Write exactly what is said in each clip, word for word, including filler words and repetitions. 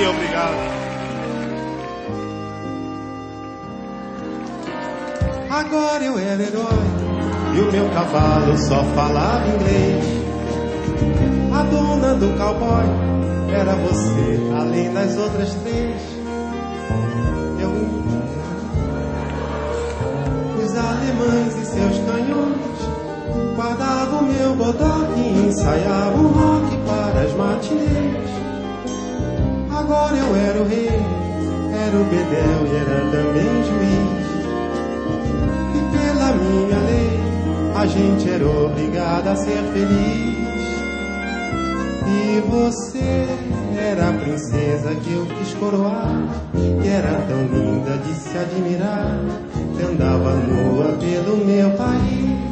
dia, obrigado. Agora eu era herói e o meu cavalo só falava inglês. A dona do cowboy era você, além das outras três. Eu... Os alemães e seus canhões guardava o meu bodoque e ensaiava um rock para as matinês. Agora eu era o rei, era o bedel e era também juiz. E pela minha lei, a gente era obrigada a ser feliz. E você era a princesa que eu quis coroar, que era tão linda de se admirar, que andava nua pelo meu país.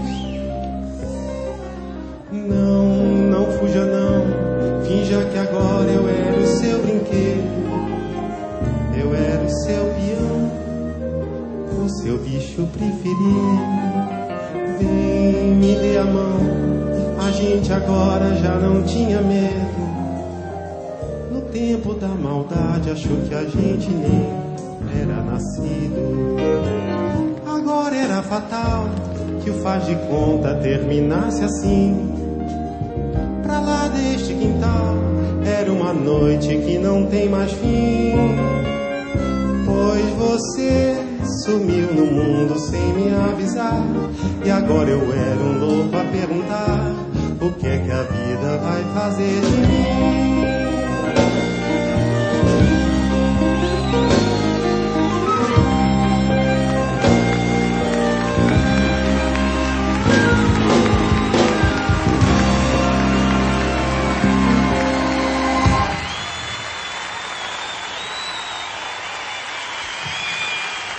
Não, não fuja não, finja que agora eu era o seu brinquedo. Eu era o seu peão, o seu bicho preferido. Vem, me dê a mão, a gente agora já não tinha medo. No tempo da maldade achou que a gente nem era nascido. Agora era fatal que o faz de conta terminasse assim. Pra lá deste quintal era uma noite que não tem mais fim. Pois você sumiu no mundo sem me avisar. E agora eu era um louco a perguntar: o que é que a vida vai fazer de mim?